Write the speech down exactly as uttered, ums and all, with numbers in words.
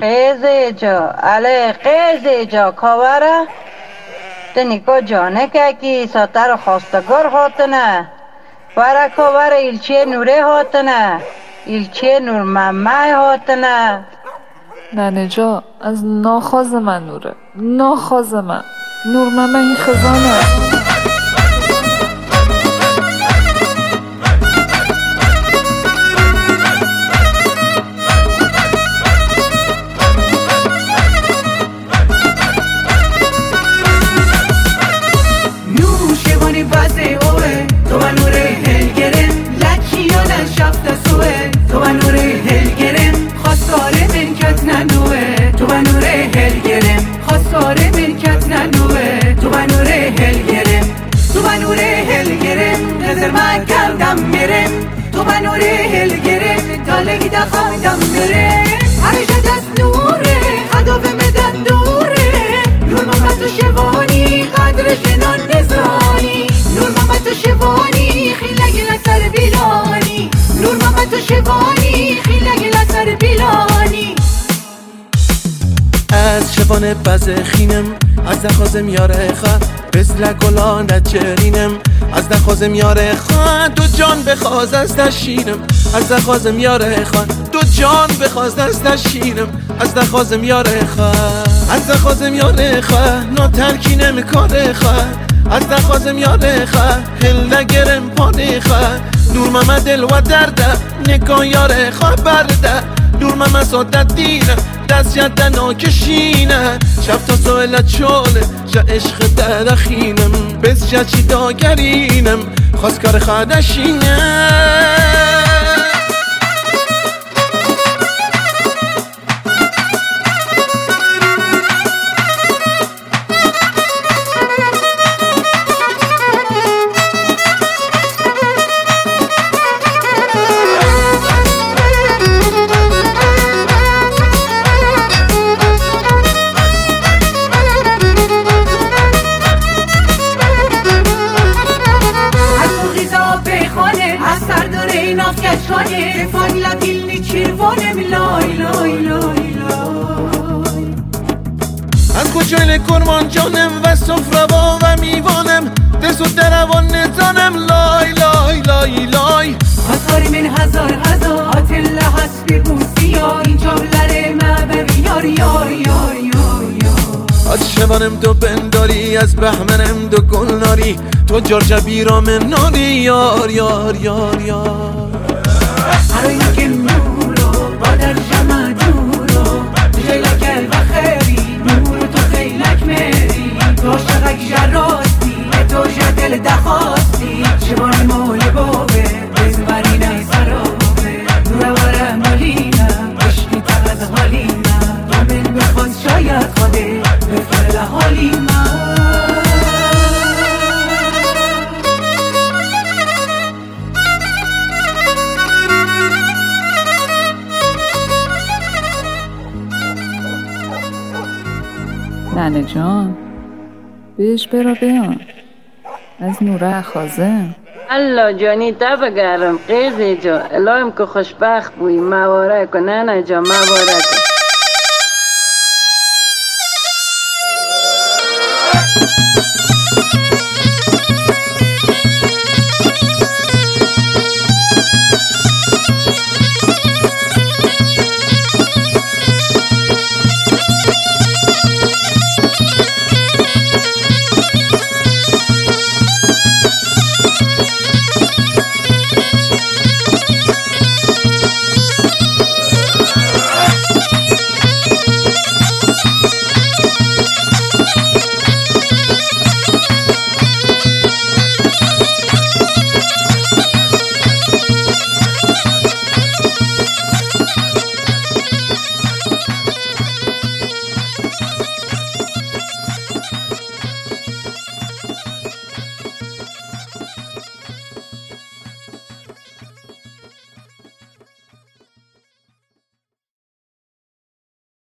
قیزی جا علی قیزی جا کاوره تنیکا جانه که کی ساتر خواستگار هاتنه ورا کاوره ایلچه نوره هاتنه ایلچه نور ممه هاتنه. ننه جا از ناخواز من نوره، ناخواز من نور ممه این خزانه. بازه اوه تو و نور هلگرم لکیان شفت سوه تو و نور هلگرم خواستاره ملکت ننوه تو و نور هلگرم خواستاره ملکت ننوه تو و نور هلگرم تو و نور هلگرم نظر من کردم مرم تو و نور هلگرم دالگی دخواهدم مرم حرشت از نوره خداوه مدن دوره نور محمد و شوانی قدر شنان نزانی نور محمد و شوانی خیلی گل سر بیلانی نور محمد و شوانی خیلی گل سر بیلانی. از شوان بزخینم از دخوازم یاره خواه بزل گلان جرینم از دخوازم یاره خواه دو جان بخواز از دشینم از دخوازم یاره خواه دو جان بخواز از دشینم از دخوازم یاره خواه از دخوازم یاره خواه نا ترکینم کاره خواه از دخوازم یاره خواه هل نگرم پانه خواه نور ممه دل و درده نگاه یاره خواه برده نور ممه سادت دینه دست جده ناکشینه شب تا سویل چاله جا عشق درخینم بس جا چی داگرینم خواست کار خودشینه. نافکشانه فایلا دیلنی چیروانم لای لای لای لای از کجایل کرمان جانم و صفروا و میوانم دست و دروان نزانم لای لای لای لای آثاری من هزار هزار آتله حسبی بوسیار این جابلره مبر یار یار یار یار از شوانم تو بنداری از بهمنم دو گلناری تو جار جبیرام ناری یار یار یار یار هرایی که نورو با در جمع دورو جیلکل و خیری نورو تو خیلک مری تو شغک جراستی تو جدل دخواستی شبان مولی بابه بزمرین سرابه نور وره مالینه عشقی تغز حالینه تو من بخواست شاید خوده بفرل حالینه. ننه جان بیش برا بیان از نوره خازم الله جانی دب گرم قیزی جا الهیم که خوشبخت بوی مبارک و ننه جا مبارک.